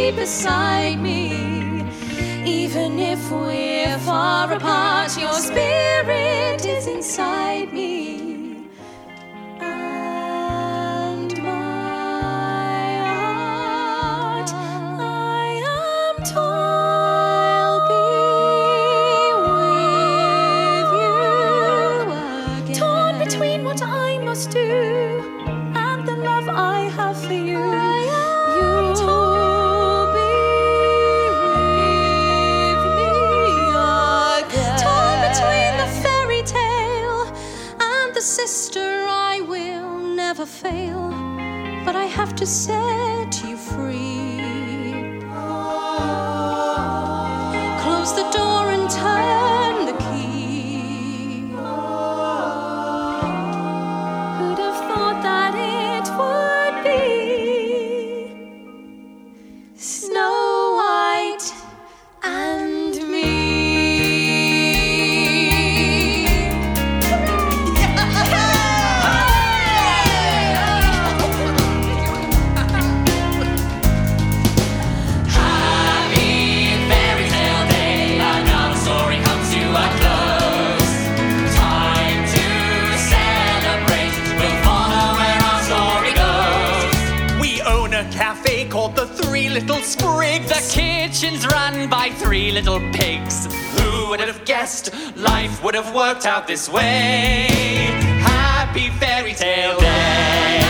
be beside me. Even if we're far apart, your spirit is inside me. And my heart, I am torn, be with you again. Torn between what I must do and the love I have for you. Sister, I will never fail, but I have to set you free. Close the door and turn the key. Who'd have thought that it would be Snow White and me? Called the Three Little Sprigs. The kitchen's run by three little pigs. Who would have guessed life would have worked out this way? Happy fairy tale day.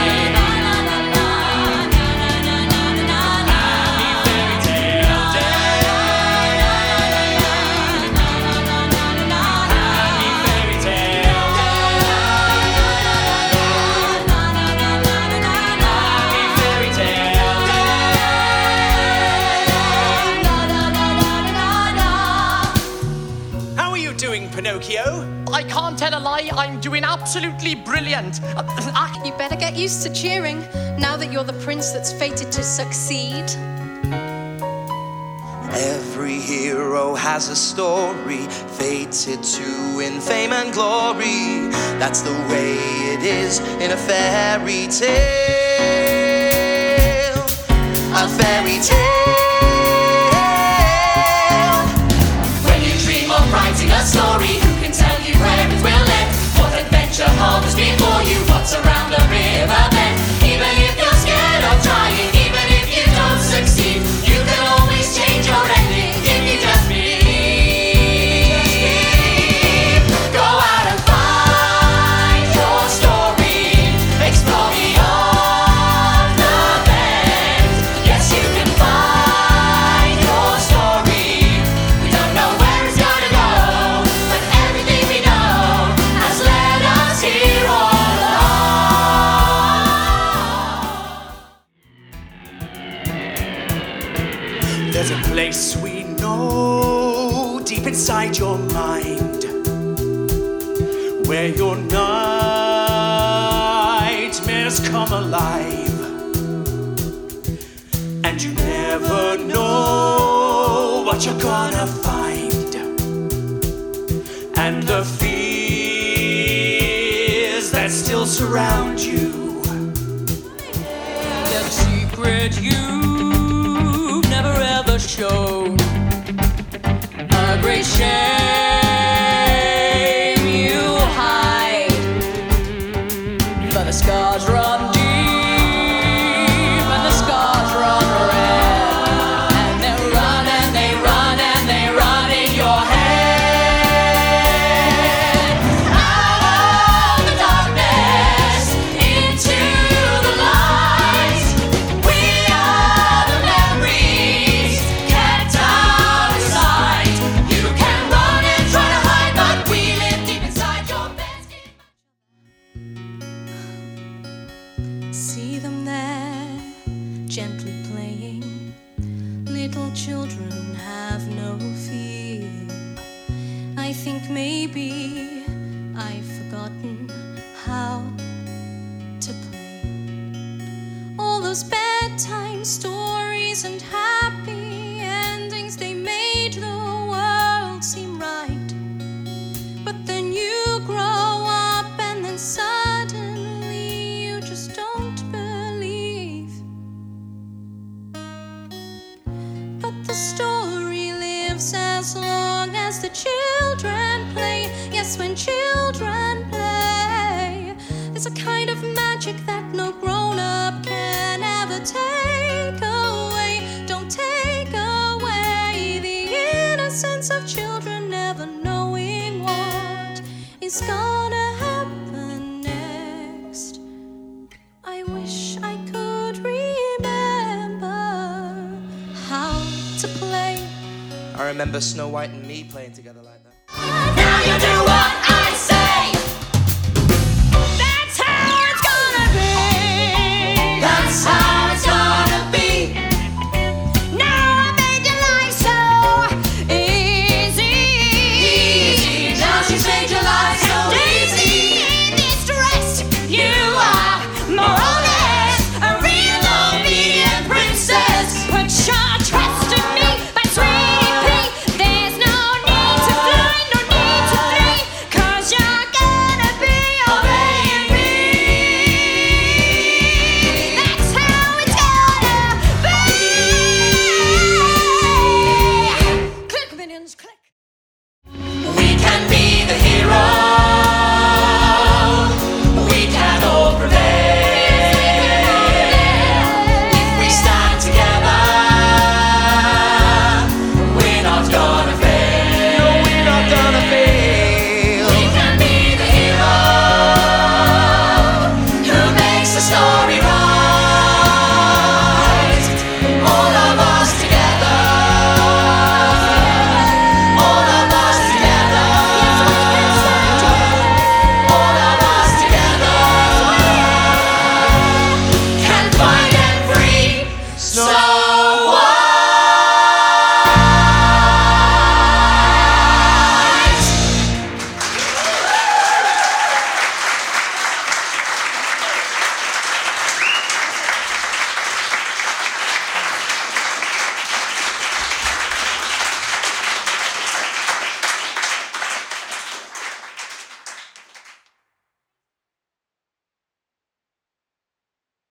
Pinocchio? I can't tell a lie, I'm doing absolutely brilliant. You better get used to cheering now that you're the prince that's fated to succeed. Every hero has a story, fated to win fame and glory. That's the way it is in a fairy tale. A fairy tale. Writing a story, who can tell you where it will end? What adventure harbors before you? What's around the river bend? Even if you're scared of trying, even if you don't succeed, you can always change your ending if you just believe. Go out and find your story, explore beyond the bend. Yes, you can find your story. We don't know where it's gonna go, but everything we know has led us here all along. There's a place we know deep inside your mind, where your nightmares come alive, and you never know what you're gonna find, and the fears that still surround you. The secret you've never ever shown, a great shame you hide, but the scars run deep and the scars run red, and they run and they run and they run in your head. Out of the darkness, into the light, we are the memories kept out of sight. You can run and try to hide, but we live deep inside your beds. See them there, gently playing. Little children have no fear. I think maybe I've forgotten how to play. All those bedtime stories and happy endings, they made the world seem right. But then you grow up and then suddenly you just don't believe. as the children play. Yes, when children play, there's a kind of magic that no grown-up can ever take away. Don't take away the innocence of children, never knowing what is gonna happen next. I wish I could remember how to play. I remember Snow White and me playing together like that. Now you do what I say. That's how it's gonna be. That's how